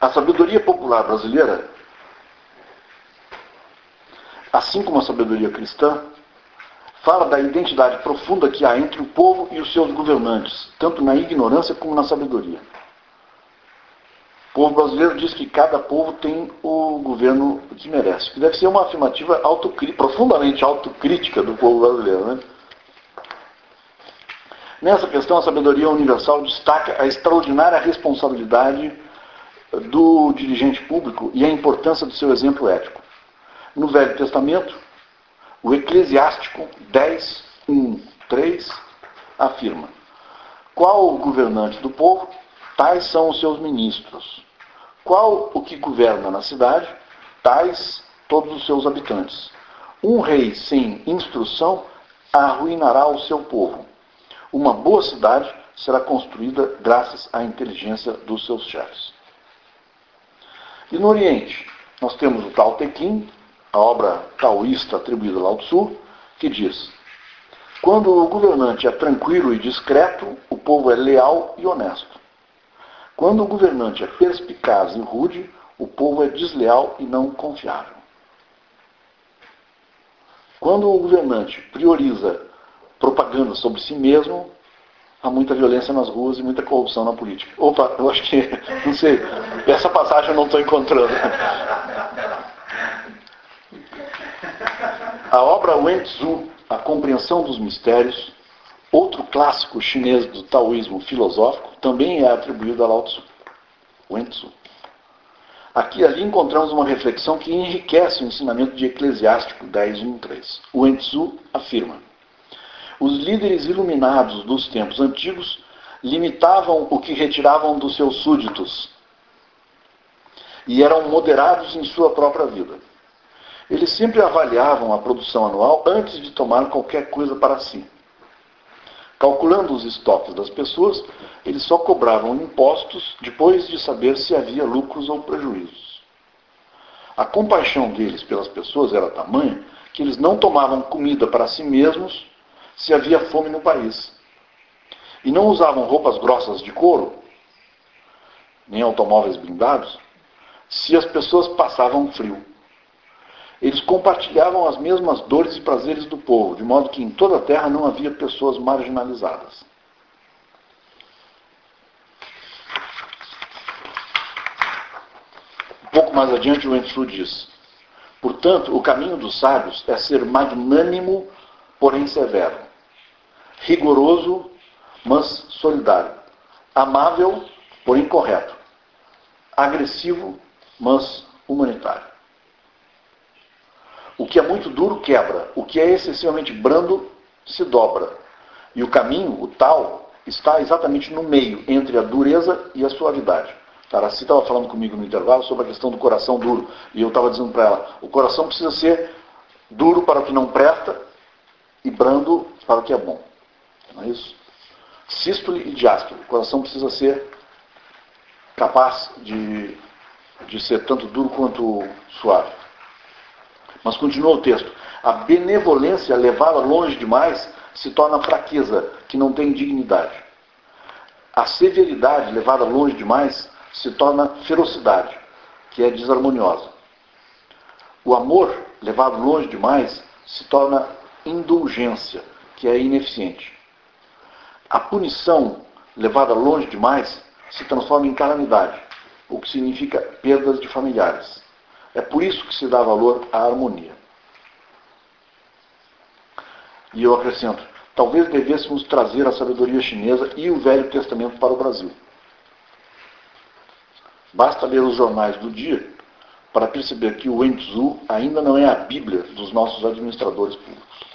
A sabedoria popular brasileira, assim como a sabedoria cristã, fala da identidade profunda que há entre o povo e os seus governantes, tanto na ignorância como na sabedoria. O povo brasileiro diz que cada povo tem o governo que merece, que deve ser uma afirmativa profundamente autocrítica do povo brasileiro, né? Nessa questão, a sabedoria universal destaca a extraordinária responsabilidade do dirigente público e a importância do seu exemplo ético. No Velho Testamento, o Eclesiástico 10:1-3 afirma: qual o governante do povo, tais são os seus ministros. Qual o que governa na cidade, tais todos os seus habitantes. Um rei sem instrução arruinará o seu povo. Uma boa cidade será construída graças à inteligência dos seus chefes. E no Oriente, nós temos o Tao Te Ching, a obra taoísta atribuída a Lao Tzu, que diz: quando o governante é tranquilo e discreto, o povo é leal e honesto. Quando o governante é perspicaz e rude, o povo é desleal e não confiável. Quando o governante prioriza propaganda sobre si mesmo, há muita violência nas ruas e muita corrupção na política. Opa, eu acho que, não sei, essa passagem eu não estou encontrando. A obra Wen Tzu, A Compreensão dos Mistérios, outro clássico chinês do taoísmo filosófico, também é atribuído a Lao Tzu. Wen Tzu. Aqui e ali encontramos uma reflexão que enriquece o ensinamento de Eclesiástico 10:1-3. O Wen Tzu afirma: os líderes iluminados dos tempos antigos limitavam o que retiravam dos seus súditos e eram moderados em sua própria vida. Eles sempre avaliavam a produção anual antes de tomar qualquer coisa para si. Calculando os estoques das pessoas, eles só cobravam impostos depois de saber se havia lucros ou prejuízos. A compaixão deles pelas pessoas era tamanha que eles não tomavam comida para si mesmos se havia fome no país. E não usavam roupas grossas de couro, nem automóveis blindados, se as pessoas passavam frio. Eles compartilhavam as mesmas dores e prazeres do povo, de modo que em toda a terra não havia pessoas marginalizadas. Um pouco mais adiante, o Wen Tzu diz: portanto, o caminho dos sábios é ser magnânimo, porém severo, rigoroso, mas solidário, amável, porém correto, agressivo, mas humanitário. O que é muito duro quebra, o que é excessivamente brando se dobra. E o caminho, o Tao, está exatamente no meio, entre a dureza e a suavidade. Taraci estava falando comigo no intervalo sobre a questão do coração duro. E eu estava dizendo para ela, o coração precisa ser duro para o que não presta e brando para o que é bom. Não é isso? Sístole e diástole. O coração precisa ser capaz de ser tanto duro quanto suave. Mas continua o texto. A benevolência levada longe demais se torna fraqueza, que não tem dignidade. A severidade levada longe demais se torna ferocidade, que é desarmoniosa. O amor levado longe demais se torna indulgência, que é ineficiente. A punição levada longe demais se transforma em calamidade, o que significa perdas de familiares. É por isso que se dá valor à harmonia. E eu acrescento, talvez devêssemos trazer a sabedoria chinesa e o Velho Testamento para o Brasil. Basta ler os jornais do dia para perceber que o Wen Tzu ainda não é a Bíblia dos nossos administradores públicos.